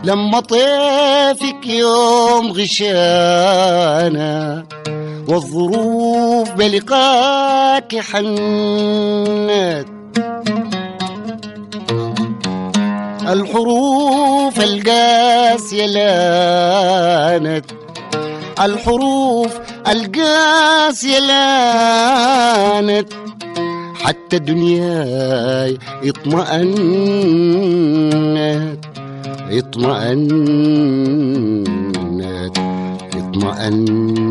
لما طيفك يوم غشانا والظروف بلقاك حنت، الحروف القاسية لانت، الحروف القاسية لانت، حتى دنياي اطمأنت اطمأنت اطمأنت.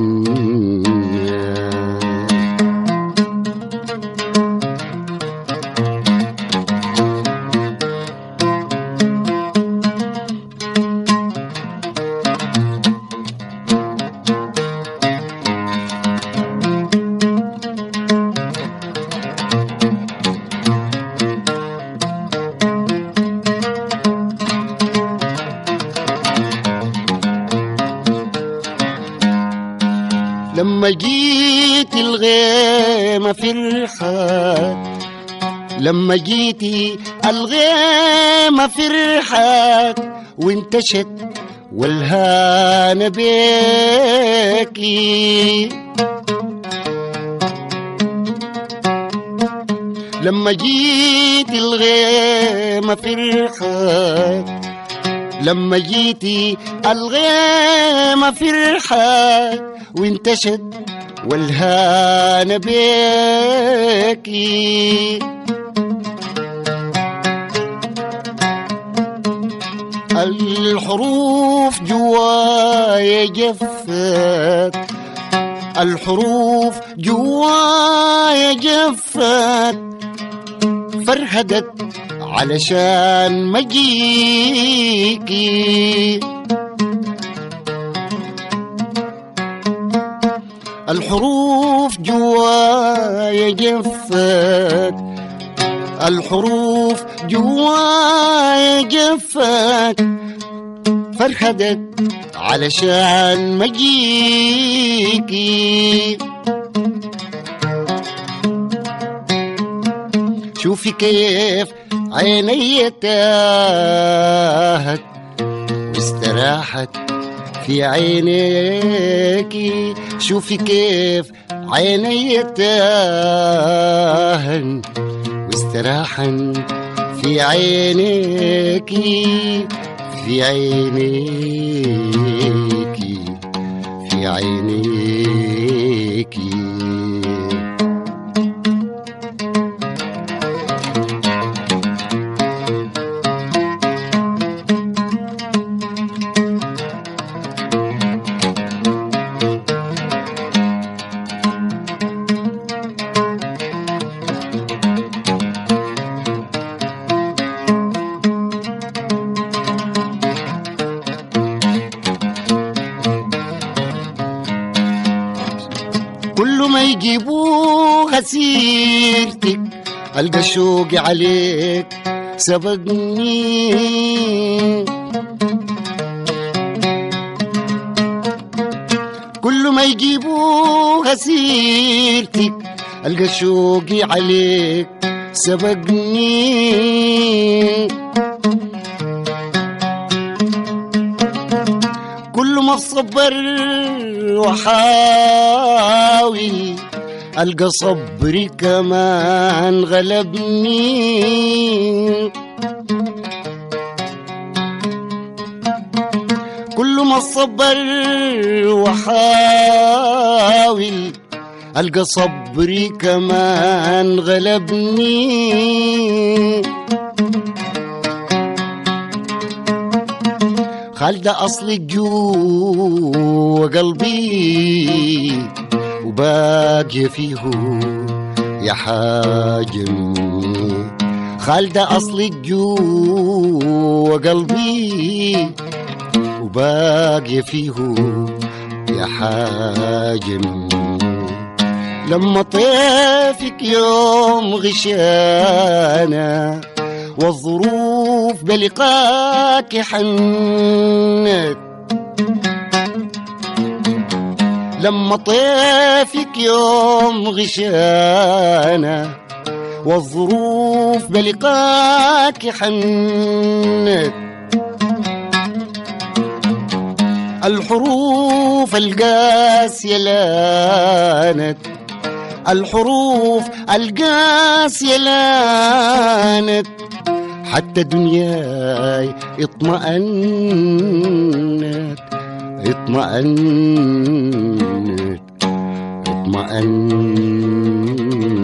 لما جيت الغيمة فرحة، لما جيتي الغيمة فرحة، وانتشت والهان بيكي. لما جيت الغيمة فرحة، لما جيتي الغيمة فرحة، وانتشت والهان بيكي. الحروف جوايا جفت، الحروف جوايا جفت، فرهدت علشان مجيكي. الحروف جوايا جفت، الحروف جوايا جفت، فرهدت علشان مجيكي. شوفي كيف عيني تاهت واستراحت في عينيكي. شوفي كيف عيني تاهن واستراحن في عينيكي، في عينيكي، في عينيكي. كل ما يجيبوها سيرتك ألقى شوقي عليك سبقني. كل ما يجيبوها سيرتك ألقى شوقي عليك سبقني. كل ما أصبر وحاول ألقى صبري كمان غلبني. كل ما أصبر وحاول ألقى صبري كمان غلبني. خالد أصلك جوا قلبي وباقي فيه يا حاجمني. خالد أصلك جوا قلبي وباقي فيه يا حاجمني. لما طيفك يوم غشانا والظروف بلقاك حنت، لما طيفك يوم غشانا والظروف بلقاك حنت، الحروف القاسية لانت، الحروف القاسية لانت، حتى دنياي اطمأنت، اطمأنت، اطمأنت.